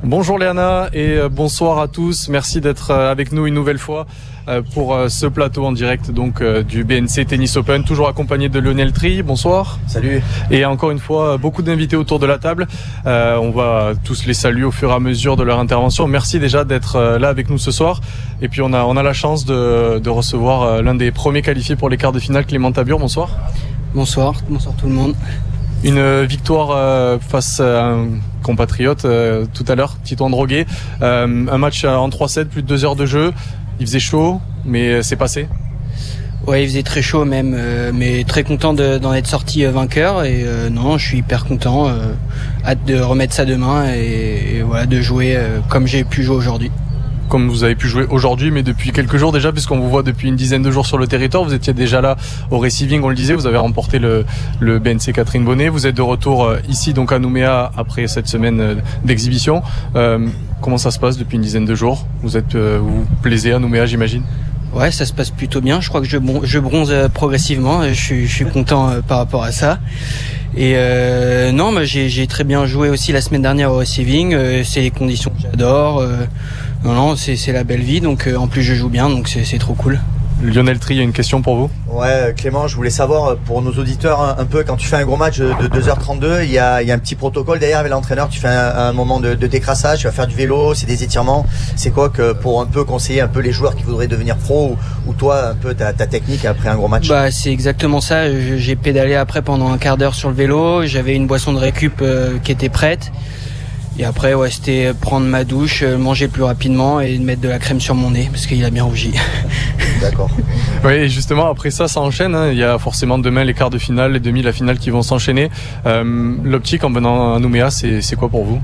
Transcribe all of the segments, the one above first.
Bonjour Léana et bonsoir à tous. Merci d'être avec nous une nouvelle fois pour ce plateau en direct donc du BNC Tennis Open, toujours accompagné de Lionel Tri. Bonsoir. Salut. Et encore une fois, beaucoup d'invités autour de la table. On va tous les saluer au fur et à mesure de leur intervention. Merci déjà d'être là avec nous ce soir. Et puis on a la chance de recevoir l'un des premiers qualifiés pour les quarts de finale, Clément Tabure. Bonsoir. Bonsoir tout le monde. Une victoire face à un compatriote tout à l'heure, Tito Droguet. Un match en 3-7, plus de 2 heures de jeu. Il faisait chaud, mais c'est passé. Ouais, il faisait très chaud même, mais très content d'en être sorti vainqueur. Et non, je suis hyper content. Hâte de remettre ça demain et voilà, de jouer comme j'ai pu jouer aujourd'hui. Comme vous avez pu jouer aujourd'hui, mais depuis quelques jours déjà, puisqu'on vous voit depuis une dizaine de jours sur le territoire. Vous étiez déjà là au Receiving, on le disait, vous avez remporté le BNC Catherine Bonnet. Vous êtes de retour ici donc à Nouméa après cette semaine d'exhibition. Comment ça se passe depuis une dizaine de jours? Vous vous plaisez à Nouméa, j'imagine? Ouais, ça se passe plutôt bien. Je crois que je bronze progressivement. Je suis content par rapport à ça. Et non, mais j'ai très bien joué aussi la semaine dernière au Receiving. C'est les conditions que j'adore. Non, c'est la belle vie. Donc en plus je joue bien, donc c'est trop cool. Lionel Tri, il y a une question pour vous. Ouais, Clément, je voulais savoir pour nos auditeurs un peu, quand tu fais un gros match de 2h32, il y a un petit protocole derrière avec l'entraîneur. Tu fais un moment de décrassage, tu vas faire du vélo, c'est des étirements. C'est quoi que pour un peu conseiller un peu les joueurs qui voudraient devenir pro ou toi un peu ta technique après un gros match? Bah c'est exactement ça. J'ai pédalé après pendant un quart d'heure sur le vélo. J'avais une boisson de récup qui était prête. Et après, ouais, c'était prendre ma douche, manger plus rapidement et mettre de la crème sur mon nez parce qu'il a bien rougi. D'accord. Oui, et justement, après ça enchaîne. Hein. Il y a forcément demain les quarts de finale, les demi, la finale qui vont s'enchaîner. L'optique en venant à Nouméa, c'est quoi pour vous?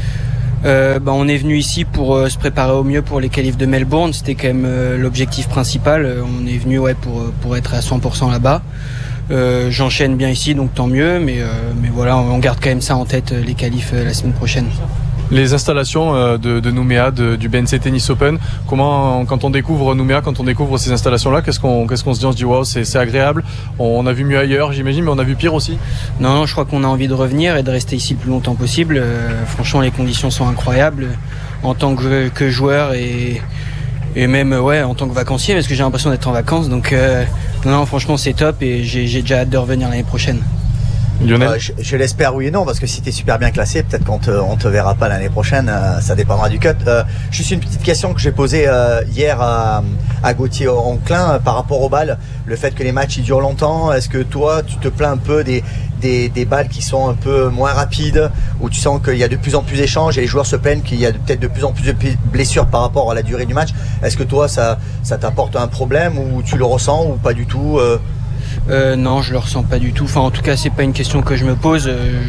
On est venu ici pour se préparer au mieux pour les qualifs de Melbourne. C'était quand même l'objectif principal. On est venu pour être à 100% là-bas. J'enchaîne bien ici, donc tant mieux, mais voilà, on garde quand même ça en tête, les qualifs la semaine prochaine. Les installations de Nouméa, du BNC Tennis Open, comment, quand on découvre Nouméa, quand on découvre ces installations-là, qu'est-ce qu'on se dit? On se dit waouh, c'est agréable, on a vu mieux ailleurs, j'imagine, mais on a vu pire aussi? Non, je crois qu'on a envie de revenir et de rester ici le plus longtemps possible. Franchement, les conditions sont incroyables en tant que joueur et même en tant que vacancier, parce que j'ai l'impression d'être en vacances. Donc non, franchement c'est top et j'ai déjà hâte de revenir l'année prochaine. Lionel, je l'espère oui et non, parce que si tu es super bien classé, peut-être qu'on te verra pas l'année prochaine, ça dépendra du cut. Juste une petite question que j'ai posée hier à Gauthier Onclin par rapport aux balles, le fait que les matchs ils durent longtemps. Est-ce que toi tu te plains un peu des balles qui sont un peu moins rapides, où tu sens qu'il y a de plus en plus d'échanges et les joueurs se plaignent qu'il y a peut-être de plus en plus de blessures par rapport à la durée du match? Est-ce que toi ça t'apporte un problème ou tu le ressens ou pas du tout? Non, je le ressens pas du tout. Enfin, en tout cas, c'est pas une question que je me pose.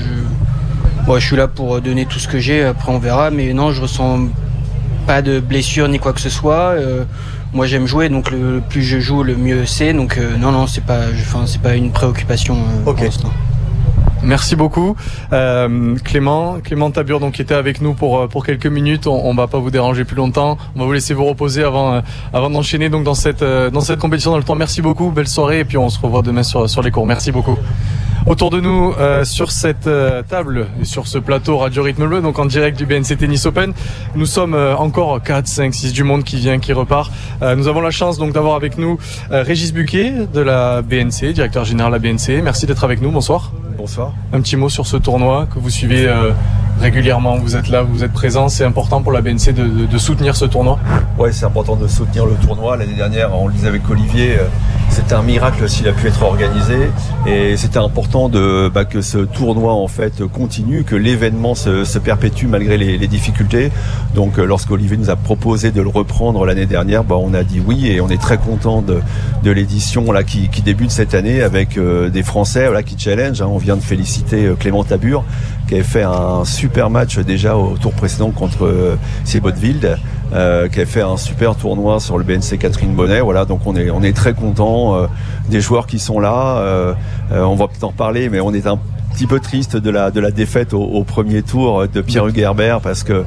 Je suis là pour donner tout ce que j'ai. Après, on verra. Mais non, je ressens pas de blessure ni quoi que ce soit. Moi, j'aime jouer, donc le plus je joue, le mieux c'est. Donc non, c'est pas une préoccupation pour l'instant. Merci beaucoup, Clément Tabure, donc qui était avec nous pour quelques minutes. On va pas vous déranger plus longtemps. On va vous laisser vous reposer avant d'enchaîner donc dans cette compétition dans le temps. Merci beaucoup, belle soirée et puis on se revoit demain sur les cours. Merci beaucoup. Autour de nous, sur cette table et sur ce plateau Radio Rythme Bleu, donc en direct du BNC Tennis Open, nous sommes encore 4, 5, 6 du monde qui vient, qui repart. Nous avons la chance donc d'avoir avec nous Régis Buquet de la BNC, directeur général de la BNC. Merci d'être avec nous, bonsoir. Bonsoir. Un petit mot sur ce tournoi que vous suivez régulièrement, vous êtes là, vous êtes présent, c'est important pour la BNC de soutenir ce tournoi? Ouais, c'est important de soutenir le tournoi. L'année dernière, on le disait avec Olivier, c'était un miracle s'il a pu être organisé et c'était important que ce tournoi en fait continue, que l'événement se perpétue malgré les difficultés. Donc lorsqu'Olivier nous a proposé de le reprendre l'année dernière, on a dit oui et on est très content de l'édition là qui débute cette année avec des Français qui challenge. On vient de féliciter Clément Tabure qui avait fait un super match déjà au tour précédent contre Sebotwild, qui avait fait un super tournoi sur le BNC Catherine Bonnet. Voilà, donc on est très content des joueurs qui sont là. On va peut-être en parler, mais on est un petit peu triste de la défaite au premier tour de Pierre-Hugues Herbert parce que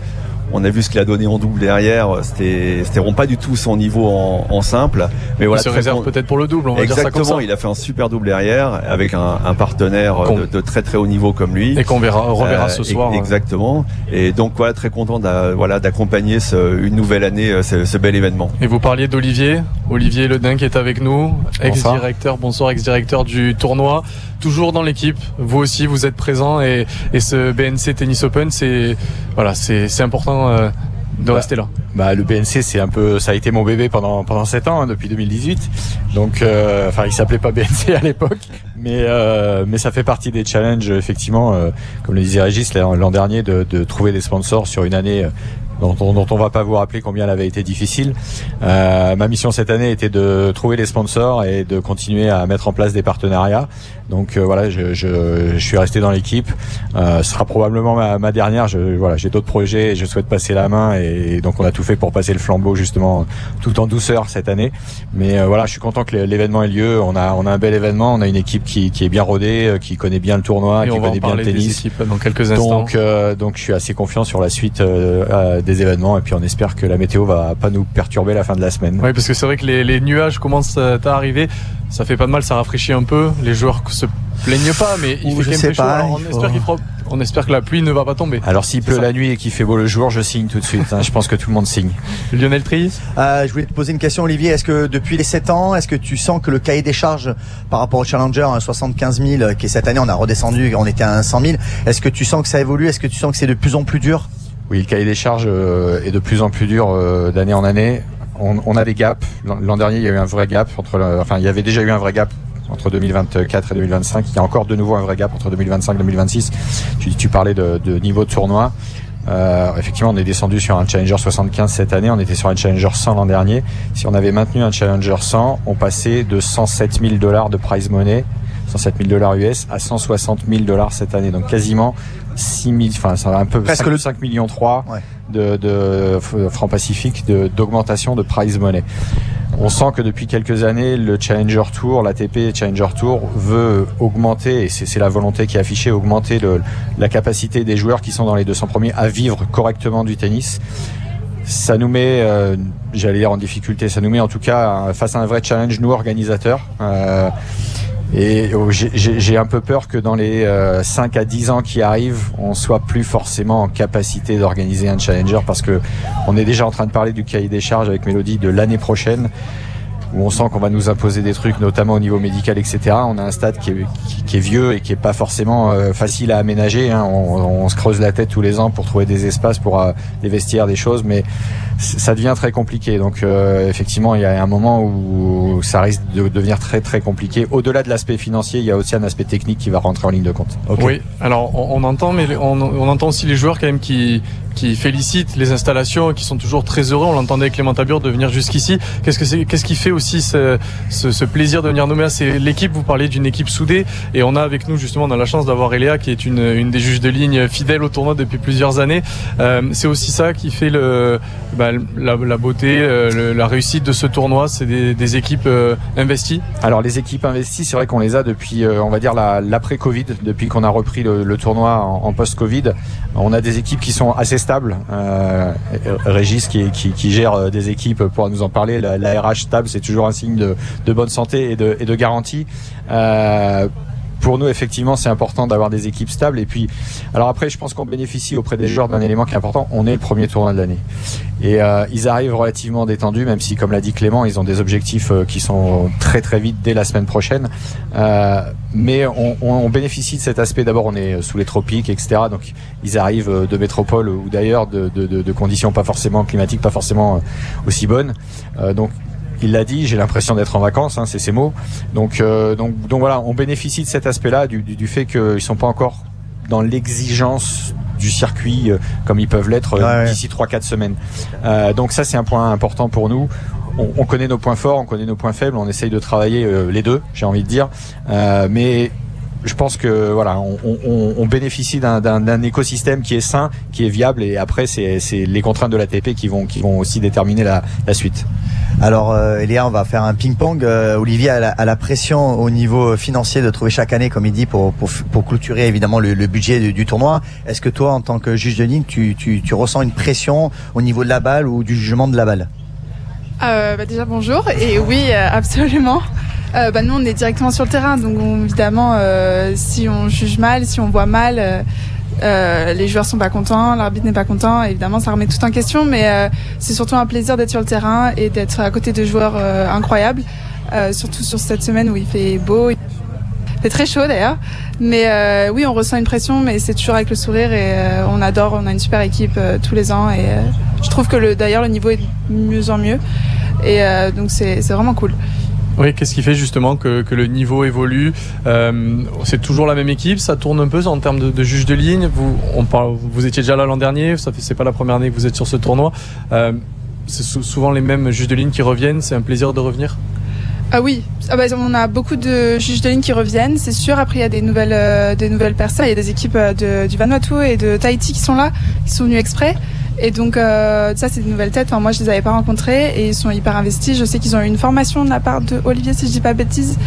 On a vu ce qu'il a donné en double derrière. C'était vraiment pas du tout son niveau en simple. Mais voilà, il se réserve peut-être pour le double, on va dire ça comme ça. Exactement, il a fait un super double derrière avec un partenaire de très très haut niveau comme lui. Et qu'on reverra ce soir. Exactement. Et donc voilà, très content d'accompagner une nouvelle année, ce bel événement. Et vous parliez d'Olivier Ledin qui est avec nous, ex-directeur du tournoi, toujours dans l'équipe. Vous aussi, vous êtes présent et ce BNC Tennis Open, c'est important de rester là. Le BNC, ça a été mon bébé pendant 7 ans, depuis 2018. Donc, il s'appelait pas BNC à l'époque, mais ça fait partie des challenges, effectivement, comme le disait Régis l'an dernier, de trouver des sponsors sur une année dont on va pas vous rappeler combien elle avait été difficile. Ma mission cette année était de trouver les sponsors et de continuer à mettre en place des partenariats. Donc je suis resté dans l'équipe. Ce sera probablement ma dernière. J'ai d'autres projets et je souhaite passer la main et donc on a tout fait pour passer le flambeau justement tout en douceur cette année. Mais je suis content que l'événement ait lieu. On a un bel événement. On a une équipe qui est bien rodée, qui connaît bien le tournoi, qui connaît bien le tennis. Des équipes dans quelques instants. Donc je suis assez confiant sur la suite des événements et puis on espère que la météo va pas nous perturber la fin de la semaine. Oui, parce que c'est vrai que les nuages commencent à arriver. Ça fait pas de mal, ça rafraîchit un peu. Les joueurs se plaignent pas, mais il fait quand même chaud. On espère que la pluie ne va pas tomber. Alors s'il pleut la nuit et qu'il fait beau le jour, je signe tout de suite. Je pense que tout le monde signe. Lionel Triy, je voulais te poser une question, Olivier. Est-ce que depuis les 7 ans, est-ce que tu sens que le cahier des charges par rapport au Challenger 75 000, qui est cette année, on a redescendu, on était à 100 000. Est-ce que tu sens que ça évolue? Est-ce que tu sens que c'est de plus en plus dur? Oui, le cahier des charges est de plus en plus dur d'année en année. On a des gaps. L'an dernier, il y a eu un vrai gap il y avait déjà eu un vrai gap entre 2024 et 2025. Il y a encore de nouveau un vrai gap entre 2025 et 2026. Tu parlais de niveau de tournoi. Effectivement, on est descendu sur un Challenger 75 cette année. On était sur un Challenger 100 l'an dernier. Si on avait maintenu un Challenger 100, on passait de 107 000 $ de prize money, 107 000 $ US, à 160 000 $ cette année. Donc quasiment 6 000, ça va un peu presque 5,3 millions de francs pacifiques d'augmentation de prize money. On sent que depuis quelques années, le Challenger Tour, l'ATP Challenger Tour veut augmenter, et c'est la volonté qui est affichée, augmenter la capacité des joueurs qui sont dans les 200 premiers à vivre correctement du tennis. Ça nous met, j'allais dire en difficulté, ça nous met en tout cas face à un vrai challenge, nous organisateurs. Et j'ai un peu peur que dans les 5 à 10 ans qui arrivent, on soit plus forcément en capacité d'organiser un challenger, parce que on est déjà en train de parler du cahier des charges avec Mélodie de l'année prochaine, où on sent qu'on va nous imposer des trucs, notamment au niveau médical, etc. On a un stade qui est vieux et qui est pas forcément facile à aménager. On se creuse la tête tous les ans pour trouver des espaces, pour des vestiaires, des choses, mais ça devient très compliqué. Donc effectivement, il y a un moment où ça risque de devenir très très compliqué. Au-delà de l'aspect financier, il y a aussi un aspect technique qui va rentrer en ligne de compte. Okay. Oui, alors on entend, mais on entend aussi les joueurs quand même qui félicitent les installations, qui sont toujours très heureux. On l'entendait avec Clément Tabure de venir jusqu'ici. Qu'est-ce qui fait aussi ce plaisir de venir nommer? C'est l'équipe. Vous parlez d'une équipe soudée, et on a avec nous justement, on a la chance d'avoir Eléa qui est une des juges de ligne fidèles au tournoi depuis plusieurs années. C'est aussi ça qui fait la beauté, la réussite de ce tournoi. C'est des équipes investies. Alors les équipes investies, c'est vrai qu'on les a depuis, on va dire l'après-Covid, depuis qu'on a repris le tournoi en post-Covid. On a des équipes qui sont assez stables. Régis qui gère des équipes pourra nous en parler. La RH stable, c'est toujours un signe de bonne santé et de garantie. Pour nous, effectivement, c'est important d'avoir des équipes stables. Et puis, alors après, je pense qu'on bénéficie auprès des joueurs d'un élément qui est important. On est le premier tournoi de l'année. Et ils arrivent relativement détendus, même si, comme l'a dit Clément, ils ont des objectifs qui sont très très vite dès la semaine prochaine. Mais on bénéficie de cet aspect. D'abord, on est sous les tropiques, etc. Donc, ils arrivent de métropole ou d'ailleurs de conditions pas forcément climatiques, pas forcément aussi bonnes. Donc, il l'a dit, j'ai l'impression d'être en vacances, c'est ses mots. Donc voilà, on bénéficie de cet aspect-là, du fait qu'ils sont pas encore dans l'exigence du circuit comme ils peuvent l'être d'ici 3-4 semaines. Donc ça, c'est un point important pour nous. On connaît nos points forts, on connaît nos points faibles, on essaye de travailler les deux, j'ai envie de dire. Mais je pense que voilà, on bénéficie d'un écosystème qui est sain, qui est viable, et après c'est les contraintes de l'ATP qui vont aussi déterminer la suite. Alors Elia, on va faire un ping-pong. Olivier a la pression au niveau financier de trouver chaque année, comme il dit, pour clôturer évidemment le budget du tournoi. Est-ce que toi, en tant que juge de ligne, tu ressens une pression au niveau de la balle ou du jugement de la balle? Déjà bonjour, et oui, absolument. Nous on est directement sur le terrain, donc évidemment si on juge mal, si on voit mal, les joueurs sont pas contents, l'arbitre n'est pas content, évidemment ça remet tout en question, mais c'est surtout un plaisir d'être sur le terrain et d'être à côté de joueurs incroyables, surtout sur cette semaine où il fait beau, il fait très chaud d'ailleurs, mais oui on ressent une pression, mais c'est toujours avec le sourire, et on a une super équipe tous les ans, et je trouve que d'ailleurs le niveau est de mieux en mieux, et donc c'est vraiment cool. Oui, qu'est-ce qui fait justement que le niveau évolue? C'est toujours la même équipe, ça tourne un peu en termes de juge de ligne. Vous étiez déjà là l'an dernier, c'est pas la première année que vous êtes sur ce tournoi. C'est souvent les mêmes juges de ligne qui reviennent, c'est un plaisir de revenir? Ah oui, on a beaucoup de juges de ligne qui reviennent, c'est sûr. Après, il y a des nouvelles personnes. Il y a des équipes du Vanuatu et de Tahiti qui sont là, qui sont venues exprès. Et donc, ça, c'est des nouvelles têtes. Enfin, moi, je les avais pas rencontrées et ils sont hyper investis. Je sais qu'ils ont eu une formation de la part de Olivier, si je dis pas bêtise,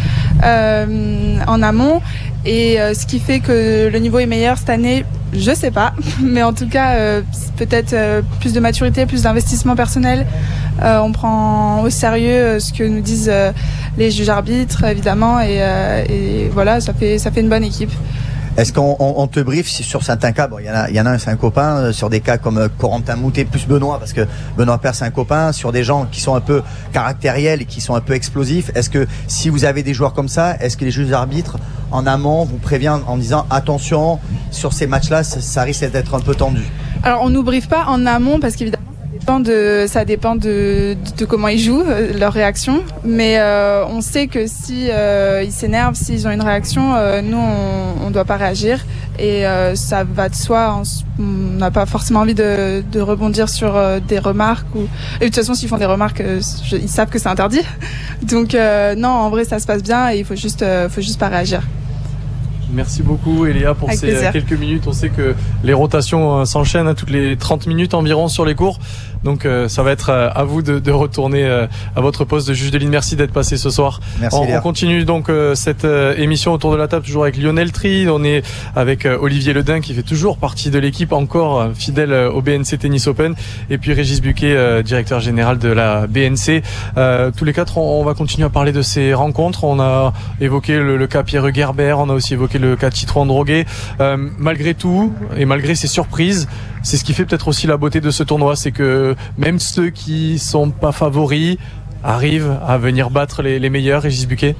en amont. Et ce qui fait que le niveau est meilleur cette année, je sais pas. Mais en tout cas, peut-être plus de maturité, plus d'investissement personnel. On prend au sérieux ce que nous disent les juges arbitres, évidemment. Et voilà, ça fait une bonne équipe. Est-ce qu'on te brief sur certains cas? Bon, il y en a un, c'est un copain. Sur des cas comme Corentin Moutet plus Benoît, parce que Benoît Paire c'est un copain. Sur des gens qui sont un peu caractériels et qui sont un peu explosifs. Est-ce que si vous avez des joueurs comme ça, est-ce que les juges arbitres en amont vous préviennent en disant attention sur ces matchs-là, ça risque d'être un peu tendu? Alors on nous briefe pas en amont parce qu'évidemment ça dépend de comment ils jouent, leur réaction. Mais on sait que si ils s'énervent, s'ils ont une réaction, nous on doit pas réagir. Et ça va de soi. On n'a pas forcément envie de rebondir sur des remarques. Et de toute façon, s'ils font des remarques, ils savent que c'est interdit. Donc non, en vrai, ça se passe bien et il faut juste pas réagir. Merci beaucoup Elia pour ces quelques minutes. On sait que les rotations s'enchaînent toutes les 30 minutes environ sur les cours. Donc ça va être à vous de retourner à votre poste de juge de ligne. Merci d'être passé ce soir. Merci, on continue donc cette émission autour de la table, toujours avec Lionel Tri. On est avec Olivier Ledin qui fait toujours partie de l'équipe, encore fidèle au BNC Tennis Open. Et puis Régis Buquet, directeur général de la BNC. Tous les quatre, on va continuer à parler de ces rencontres. On a évoqué le cas Pierre Gerber, on a aussi évoqué le cas Titouan Droguet. Malgré tout, et malgré ces surprises, c'est ce qui fait peut-être aussi la beauté de ce tournoi, c'est que même ceux qui sont pas favoris arrivent à venir battre les meilleurs. Régis Buquet.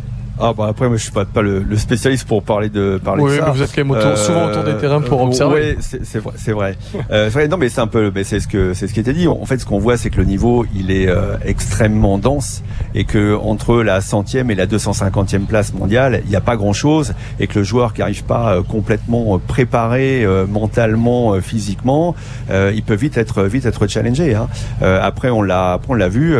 Après moi je suis pas le spécialiste pour parler de ça. Oui, mais vous êtes quand même souvent autour des terrains pour observer. Oui, c'est vrai. Non, mais c'est ce qui était dit. En fait, ce qu'on voit, c'est que le niveau il est extrêmement dense et que entre la 100e et la 250e place mondiale, il n'y a pas grand-chose, et que le joueur qui arrive pas complètement préparé mentalement, physiquement, il peut vite être challengé. Après on l'a vu.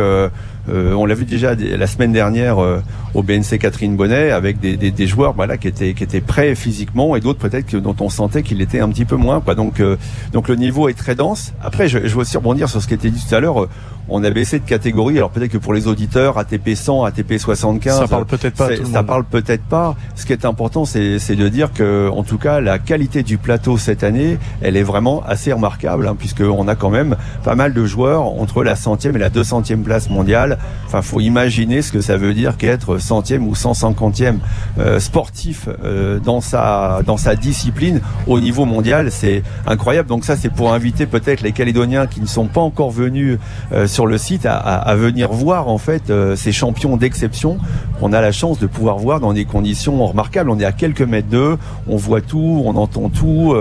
On l'a vu déjà la semaine dernière au BNC Catherine Bonnet avec des joueurs qui étaient prêts physiquement, et d'autres peut-être dont on sentait qu'il était un petit peu moins, quoi. Donc le niveau est très dense. Après je veux aussi rebondir sur ce qui était dit tout à l'heure. On a baissé de catégorie. Alors peut-être que pour les auditeurs, ATP 100, ATP 75, ça parle peut-être pas. Ça parle peut-être pas. Ce qui est important, c'est de dire que, en tout cas, la qualité du plateau cette année, elle est vraiment assez remarquable, puisque on a quand même pas mal de joueurs entre la 100e et la 200e place mondiale. Enfin, faut imaginer ce que ça veut dire qu'être 100e ou 150e sportif dans sa discipline au niveau mondial, c'est incroyable. Donc ça, c'est pour inviter peut-être les Calédoniens qui ne sont pas encore venus sur le site à venir voir en fait ces champions d'exception qu'on a la chance de pouvoir voir dans des conditions remarquables. On est à quelques mètres d'eux, on voit tout, on entend tout,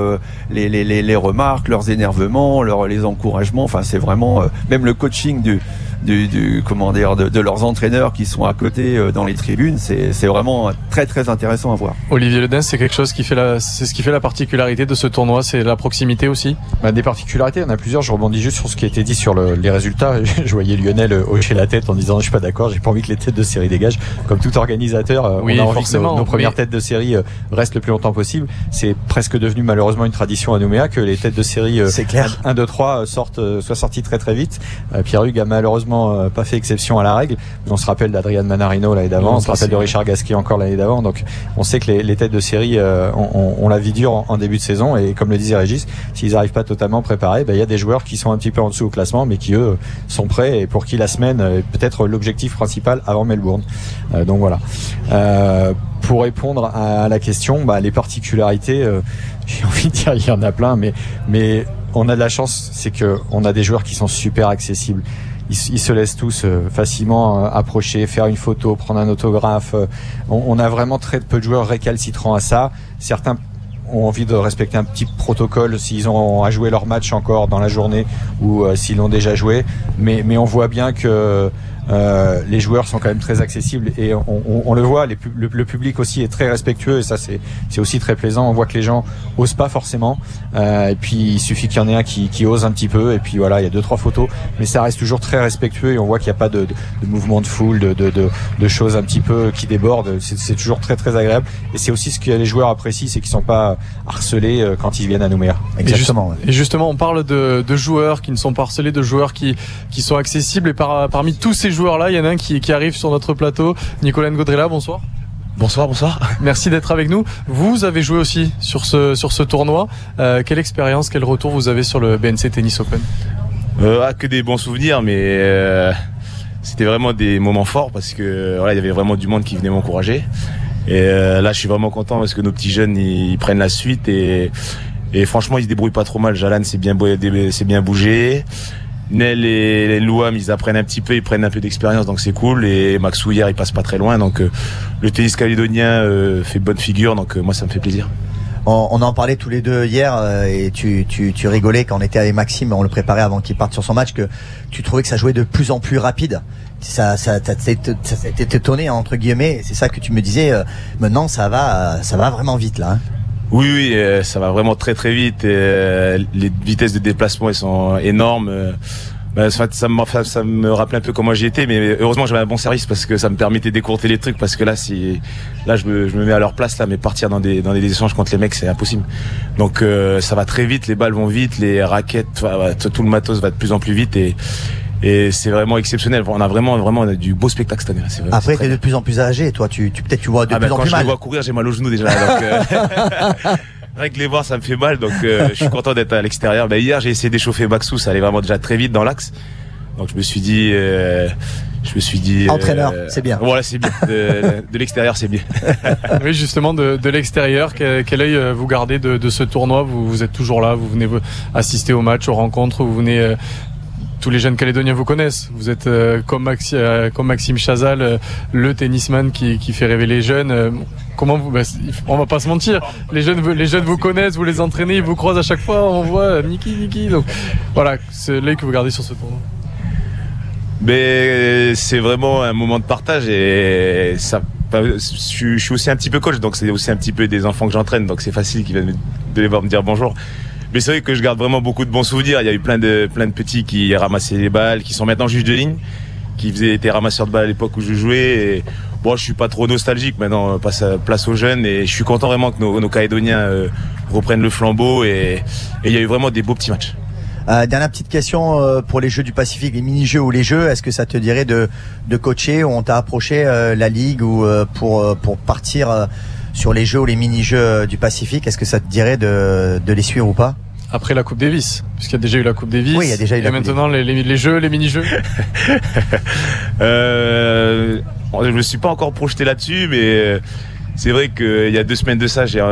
les remarques, leurs énervements, les encouragements. Enfin, c'est vraiment même le coaching de leurs entraîneurs qui sont à côté dans les tribunes. C'est vraiment très très intéressant à voir. Olivier Ledin, c'est quelque chose qui fait c'est ce qui fait la particularité de ce tournoi, c'est la proximité aussi. Des particularités, il y en a plusieurs. Je rebondis juste sur ce qui a été dit sur les résultats. Je voyais Lionel hocher la tête en disant je suis pas d'accord, j'ai pas envie que les têtes de série dégagent. Comme tout organisateur, on a envie que nos premières têtes de série restent le plus longtemps possible. C'est presque devenu malheureusement une tradition à Nouméa que les têtes de série 1, 2, 3 soient sorties très très vite. Pierre Hugues a malheureusement pas fait exception à la règle. On se rappelle d'Adrian Manarino l'année d'avant, on se rappelle de Richard Gasquet encore l'année d'avant. Donc on sait que les têtes de série ont la vie dure en début de saison, et comme le disait Régis, s'ils n'arrivent pas totalement préparés, il y a des joueurs qui sont un petit peu en dessous au classement mais qui eux sont prêts et pour qui la semaine est peut-être l'objectif principal avant Melbourne. Donc voilà. Pour répondre à la question, les particularités, j'ai envie de dire il y en a plein, mais on a de la chance, c'est que on a des joueurs qui sont super accessibles. Ils se laissent tous facilement approcher, faire une photo, prendre un autographe. On a vraiment très peu de joueurs récalcitrants à ça. Certains ont envie de respecter un petit protocole s'ils ont à jouer leur match encore dans la journée ou s'ils l'ont déjà joué. Mais on voit bien que les joueurs sont quand même très accessibles et on le voit, le public aussi est très respectueux et ça c'est aussi très plaisant. On voit que les gens osent pas forcément et puis il suffit qu'il y en ait un qui ose un petit peu et puis voilà, il y a 2-3 photos, mais ça reste toujours très respectueux et on voit qu'il n'y a pas de mouvement de foule, de choses un petit peu qui débordent. C'est toujours très très agréable et c'est aussi ce que les joueurs apprécient, c'est qu'ils sont pas harcelés quand ils viennent à Nouméa. Exactement. Et justement on parle de joueurs qui ne sont pas harcelés, de joueurs qui sont accessibles, et parmi tous ces joueurs-là, il y en a un qui arrive sur notre plateau, Nicolas Ngodrella, bonsoir. Bonsoir. Merci d'être avec nous. Vous avez joué aussi sur ce tournoi. Quelle expérience, quel retour vous avez sur le BNC Tennis Open ? Que des bons souvenirs, mais c'était vraiment des moments forts parce que il y avait vraiment du monde qui venait m'encourager. Et là, je suis vraiment content parce que nos petits jeunes, ils prennent la suite et franchement, ils se débrouillent pas trop mal. Jalan, c'est bien bougé. Nel et Louam, ils apprennent un petit peu, ils prennent un peu d'expérience, donc c'est cool. Et Maxou hier, il passe pas très loin, donc le tennis calédonien fait bonne figure, donc moi ça me fait plaisir. On en parlait tous les deux hier et tu rigolais quand on était avec Maxime, on le préparait avant qu'il parte sur son match, que tu trouvais que ça jouait de plus en plus rapide. Ça t'était étonné entre guillemets, c'est ça que tu me disais. Maintenant ça va vraiment vite là. Hein. Oui, ça va vraiment très très vite. Les vitesses de déplacement elles sont énormes. Ça me rappelait un peu comment j'y étais, mais heureusement j'avais un bon service parce que ça me permettait d'écourter les trucs, parce que là je me mets à leur place là, mais partir dans des échanges contre les mecs c'est impossible. Donc ça va très vite, les balles vont vite, les raquettes, tout le matos va de plus en plus vite et c'est vraiment exceptionnel. On a vraiment du beau spectacle cette année. Après, t'es de plus en plus âgé, toi, tu vois de plus en plus mal. Quand je les vois courir, j'ai mal aux genoux déjà. Donc, rien que les voir, ça me fait mal. Donc, je suis content d'être à l'extérieur. Hier, j'ai essayé d'échauffer Maxou, ça allait vraiment déjà très vite dans l'axe. Donc, je me suis dit, entraîneur, c'est bien. Voilà, c'est bien. De l'extérieur, c'est bien. Oui, justement, de l'extérieur, quel œil vous gardez de ce tournoi? Vous êtes toujours là, vous venez assister aux matchs, aux rencontres, vous venez. Tous les jeunes Calédoniens vous connaissent. Vous êtes comme Maxime Chazal, le tennisman qui fait rêver les jeunes. Comment vous on va pas se mentir. Les jeunes vous connaissent, vous les entraînez, ils vous croisent à chaque fois. On voit Niki. Donc voilà, c'est l'œil que vous gardez sur ce tournoi. Mais c'est vraiment un moment de partage et ça. Je suis aussi un petit peu coach, donc c'est aussi un petit peu des enfants que j'entraîne, donc c'est facile qu'ils viennent de les voir me dire bonjour. Mais c'est vrai que je garde vraiment beaucoup de bons souvenirs. Il y a eu plein de petits qui ramassaient les balles, qui sont maintenant juges de ligne, qui étaient ramasseurs de balles à l'époque où je jouais. Et bon, je suis pas trop nostalgique maintenant, place aux jeunes, et je suis content vraiment que nos Calédoniens reprennent le flambeau et il y a eu vraiment des beaux petits matchs. Dernière petite question pour les Jeux du Pacifique, les mini-jeux ou les Jeux, est-ce que ça te dirait de coacher, ou on t'a approché la Ligue ou pour partir sur les Jeux ou les mini-Jeux du Pacifique, est-ce que ça te dirait de les suivre ou pas? Après la Coupe Davis, puisqu'il y a déjà eu la Coupe Davis. Oui, il y a déjà eu la Coupe maintenant les Jeux, les mini-Jeux. Je me suis pas encore projeté là-dessus, mais c'est vrai qu'il y a 2 semaines de ça, j'ai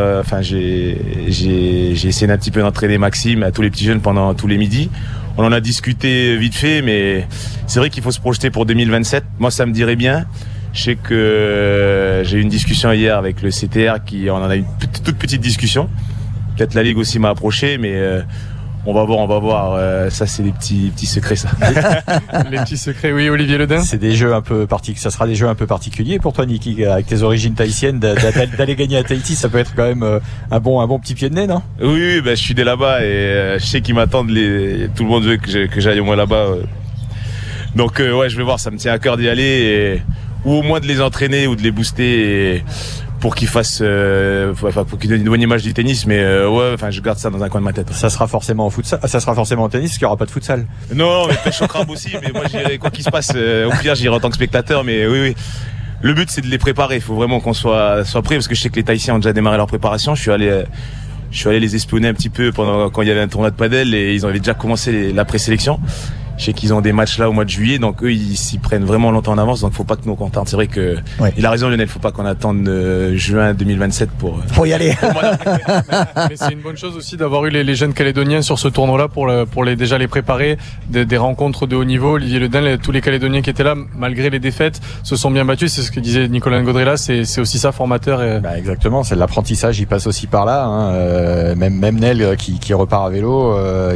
essayé d'un petit peu d'entraîner Maxime à tous les petits jeunes pendant tous les midis. On en a discuté vite fait, mais c'est vrai qu'il faut se projeter pour 2027. Moi, ça me dirait bien. Je sais que j'ai eu une discussion hier avec le CTR on en a eu une toute petite discussion. Peut-être la Ligue aussi m'a approché, mais On va voir. Ça, c'est des petits secrets, ça. Les petits secrets, oui, Olivier Ledain. C'est des jeux ça sera des jeux un peu particuliers pour toi, Niki, avec tes origines tahitiennes, d'aller gagner à Tahiti, ça peut être quand même un bon petit pied de nez, non? Oui, je suis dès là-bas et je sais qu'ils m'attendent. Tout le monde veut que j'aille au moins là-bas. Donc, je vais voir. Ça me tient à cœur d'y aller ou au moins de les entraîner ou de les booster. Pour qu'ils fassent, pour qu'ils donnent une bonne image du tennis, mais je garde ça dans un coin de ma tête. Ça sera forcément au futsal, ça sera forcément au tennis, parce qu'il n'y aura pas de futsal. Non, mais pêche au crabe aussi, mais moi j'irai, quoi qu'il se passe, au pire j'irai en tant que spectateur, mais oui. Le but c'est de les préparer, il faut vraiment qu'on soit prêt, parce que je sais que les Tahitiens ont déjà démarré leur préparation, je suis allé les espionner un petit peu quand il y avait un tournoi de padel et ils avaient déjà commencé la présélection. Je sais qu'ils ont des matchs là au mois de juillet, donc eux ils s'y prennent vraiment longtemps en avance, donc faut pas que nous on contente. C'est vrai que il a raison Lionel, faut pas qu'on attende juin 2027 pour y aller. Mais c'est une bonne chose aussi d'avoir eu les jeunes Calédoniens sur ce tournoi-là pour déjà les préparer, des rencontres de haut niveau. Olivier Ledain, tous les Calédoniens qui étaient là, malgré les défaites, se sont bien battus. C'est ce que disait Nicolas Ngaudrela, c'est aussi ça formateur. Exactement, c'est l'apprentissage, il passe aussi par là. Hein. Même Nel qui repart à vélo,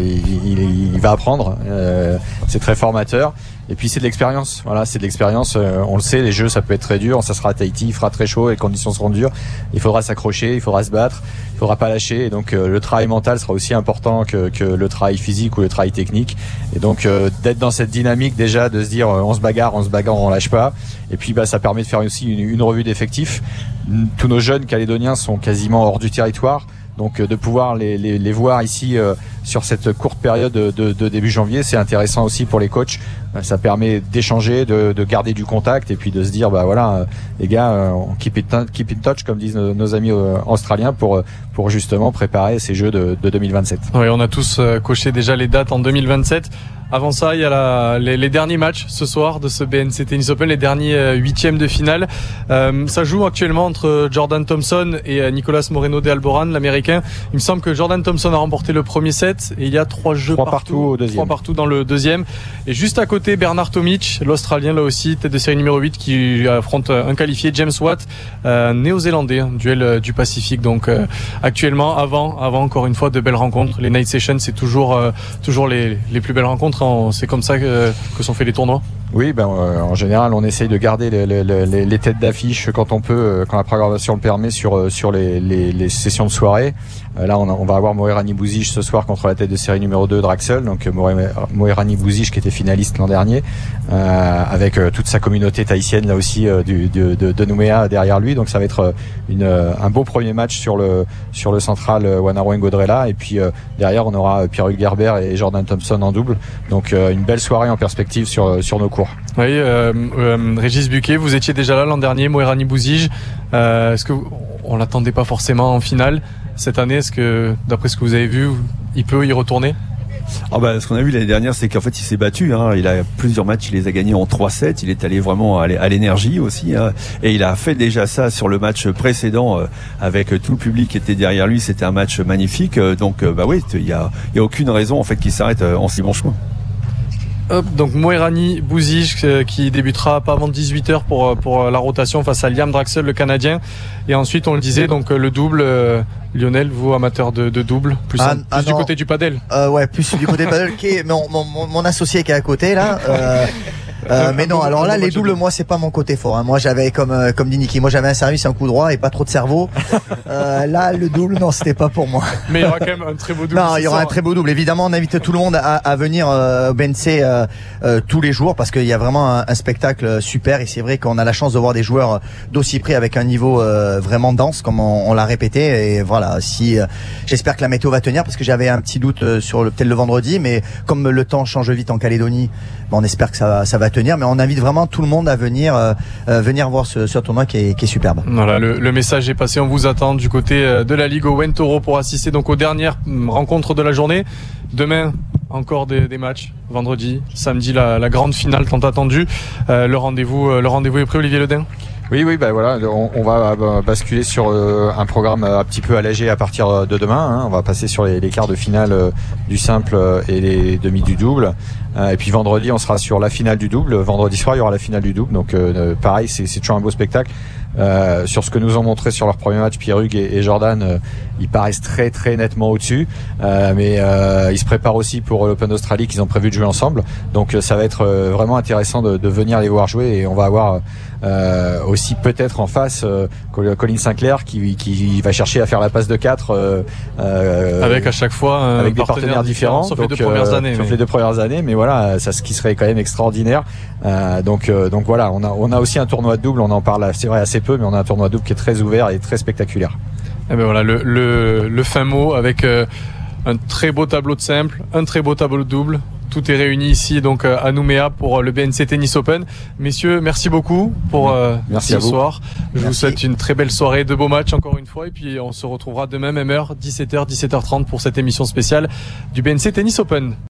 il va apprendre. C'est très formateur. Et puis c'est de l'expérience. Voilà, c'est de l'expérience. On le sait, les jeux ça peut être très dur. Ça sera à Tahiti, il fera très chaud, les conditions seront dures. Il faudra s'accrocher, il faudra se battre, il faudra pas lâcher. Et donc le travail mental sera aussi important que le travail physique ou le travail technique. Et donc d'être dans cette dynamique déjà, de se dire on se bagarre, on lâche pas. Et puis ça permet de faire aussi une revue d'effectifs. Tous nos jeunes Calédoniens sont quasiment hors du territoire. Donc de pouvoir les voir ici sur cette courte période de début janvier, c'est intéressant aussi pour les coachs. Ça permet d'échanger, de garder du contact et puis de se dire les gars, on keep in touch comme disent nos amis australiens pour justement préparer ces jeux de 2027. Oui, on a tous coché déjà les dates en 2027. Avant ça, il y a les derniers matchs ce soir de ce BNC Tennis Open, les derniers huitièmes de finale. Ça joue actuellement entre Jordan Thompson et Nicolas Moreno de Alboran, l'américain. Il me semble que Jordan Thompson a remporté le premier set et il y a 3 jeux partout dans le deuxième. Et juste à côté, Bernard Tomic, l'Australien là aussi, tête de série numéro 8, qui affronte un qualifié, James Watt, néo-zélandais, duel du Pacifique. Donc actuellement, avant encore une fois, de belles rencontres. Les night sessions, c'est toujours les plus belles rencontres. C'est comme ça que sont faits les tournois. Oui, en général, on essaye de garder les têtes d'affiche quand on peut, quand la programmation le permet, sur les sessions de soirée. Là, on va avoir Moerani Bouzic ce soir contre la tête de série numéro 2 Draxel, donc Moerani Bouzic qui était finaliste l'an dernier, avec toute sa communauté tahitienne là aussi de Nouméa derrière lui. Donc ça va être un beau premier match sur le central Wanaro Ngaudrela, et puis derrière on aura Pierre-Hugues Gerber et Jordan Thompson en double. Donc une belle soirée en perspective sur nos cours. Oui, Régis Buquet, vous étiez déjà là l'an dernier, Moerani Bouzic. Est-ce que on l'attendait pas forcément en finale cette année? Est-ce que, d'après ce que vous avez vu, il peut y retourner? Ce qu'on a vu l'année dernière, c'est qu'en fait il s'est battu. Hein. Il a plusieurs matchs, il les a gagnés en 3-7. Il est allé vraiment à l'énergie aussi. Hein. Et il a fait déjà ça sur le match précédent avec tout le public qui était derrière lui. C'était un match magnifique. Donc il y a aucune raison en fait qu'il s'arrête en si bon chemin. Donc Moerani Bouzic qui débutera pas avant 18h pour la rotation face à Liam Draxel, le Canadien. Et ensuite, on le disait, donc le double. Lionel, vous amateur de double, plus du côté du padel. Plus du côté padel, qui est mon associé qui est à côté là. Mais non, alors là les doubles, moi c'est pas mon côté fort. Hein. Moi j'avais comme dit Niki, moi j'avais un service, un coup droit et pas trop de cerveau. Là le double, non, c'était pas pour moi. Mais il y aura quand même un très beau double. Non, il y aura un très beau double. Évidemment, on invite tout le monde à venir au BNC tous les jours parce qu'il y a vraiment un spectacle super. Et c'est vrai qu'on a la chance de voir des joueurs d'aussi près avec un niveau vraiment dense, comme on l'a répété. Et voilà, j'espère que la météo va tenir parce que j'avais un petit doute sur peut-être le vendredi, mais comme le temps change vite en Calédonie, on espère que ça va tenir. Mais on invite vraiment tout le monde à venir voir ce tournoi qui est superbe. Voilà, le message est passé. On vous attend du côté de la Ligue au Wentoro pour assister donc aux dernières rencontres de la journée. Demain, encore des matchs. Vendredi, samedi, la grande finale tant attendue. Le rendez-vous est prêt, Olivier Ledain? Oui, on va basculer sur un programme un petit peu allégé à partir de demain. Hein. On va passer sur les quarts de finale du simple et les demi du double. Et puis vendredi, on sera sur la finale du double. Vendredi soir, il y aura la finale du double. Donc pareil, c'est toujours un beau spectacle. sur ce que nous ont montré sur leur premier match, Pierre-Hugues et Jordan, ils paraissent très très nettement au-dessus. Mais ils se préparent aussi pour l'Open d'Australie qu'ils ont prévu de jouer ensemble. Donc ça va être vraiment intéressant de venir les voir jouer, et on va avoir aussi peut-être en face Colin Sinclair qui va chercher à faire la passe de 4 avec à chaque fois avec des partenaires différents, sauf les 2 premières années. Sauf les 2 premières années, mais voilà, ça, ce qui serait quand même extraordinaire. Donc voilà, on a aussi un tournoi de double, on en parle, c'est vrai, assez peu, mais on a un tournoi de double qui est très ouvert et très spectaculaire. Et ben voilà, le fin mot avec un très beau tableau de simple, un très beau tableau de double. Tout est réuni ici donc à Nouméa pour le BNC Tennis Open. Messieurs, merci beaucoup pour ce soir. Je vous souhaite une très belle soirée, de beaux matchs encore une fois, et puis on se retrouvera demain même heure, 17h, 17h30 pour cette émission spéciale du BNC Tennis Open.